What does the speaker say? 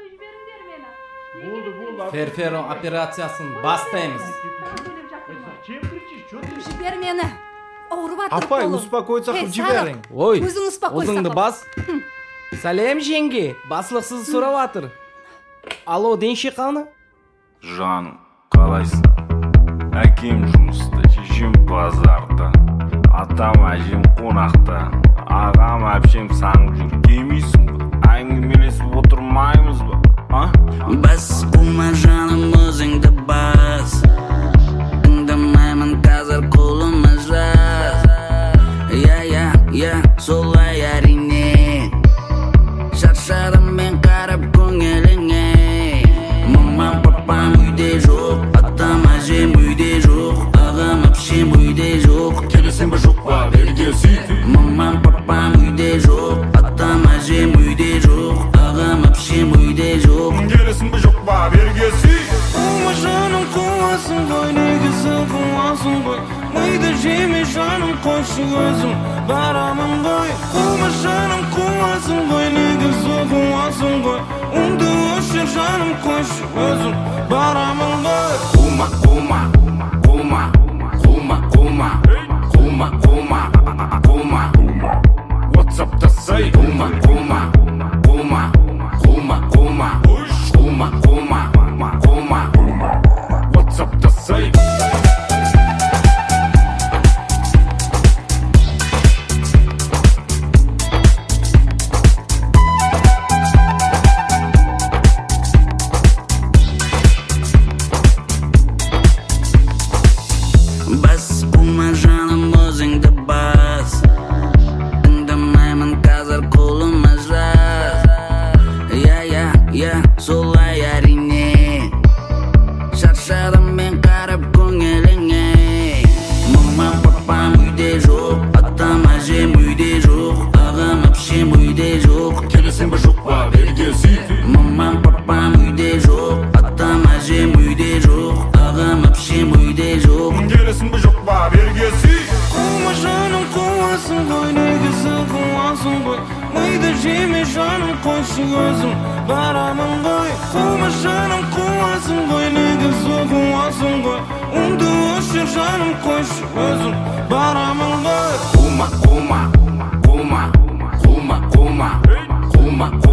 жибериңдер мени. Ферферо операциясын бастаймыз. Жибер мени. Ооруп атып Апай, колум. успокоиться кылып жибериң. Ой, Өзүң успокойся. озыңды бас. Салем жеңге, баслыксыз сурап атыр. Алло, денши каны? Жаным, қалайсың? Әкем жұмыста, шешем базарда, атам әжем қонақта, ағам әпшем саңып жүр. Келмейсің ба? Әңгімелесіп отырмаймыз ба? Бас қума жаным, өзіңді бас. Тыңдамаймын қазір қолыма жаз. Солай әрине. Шаршадым мен қарап көңіліңе. Мамам папам үйде жоқ, атам әжем үйде жоқ, ағам әпшем үйде жоқ. Келесің ба жоқ па, берге сөйте. Мамам папам үйде жоқ, атам әжем үйде жоқ, ағам әпшем үйде жоқ. Келесің ба жоқ па, берге сөйте. Қума жаным, қуасың ғой, негізі қуасың ғой. Миды жеме жаным, қойшы өзім барамын ғой. Қума жаным, қуасың ғой, негізі қуасың ғой. Үнді өшір жаным, қойшы өзім барамын ғой. Қума, қума, қума, қума, қума, қума, қума, қума. WhatsApp'та сай. Қума, қума, қума, қума, қума, қума, қума, қума. WhatsApp'та сай. Бас қума жаным, өзіңді бас. Тыңдамаймын қазір қолыма жаз. Солай әрине. Шаршадым мен қарап көңіліңе. Мамам папам үйде жоқ, атам әжем үйде жоқ, ағам әпшем үйде жоқ. Келесің ба жоқ па, берге сөйте. Мамам папам үйде жоқ, атам әжем үйде жоқ, ағам әпшем үйде жоқ. Келесің ба жоқ па, берге сөйте. Қума жаным, қуасың ғой, негізі қуасың ғой. Миды жеме жаным, қойшы өзім барамын ғой. Қума жаным, қуасың ғой, негізі қуасың ғой. Үнді өшір жаным, қойшы өзім барамын ғой. Қума, қума, қума, қума, қума, қума, қума.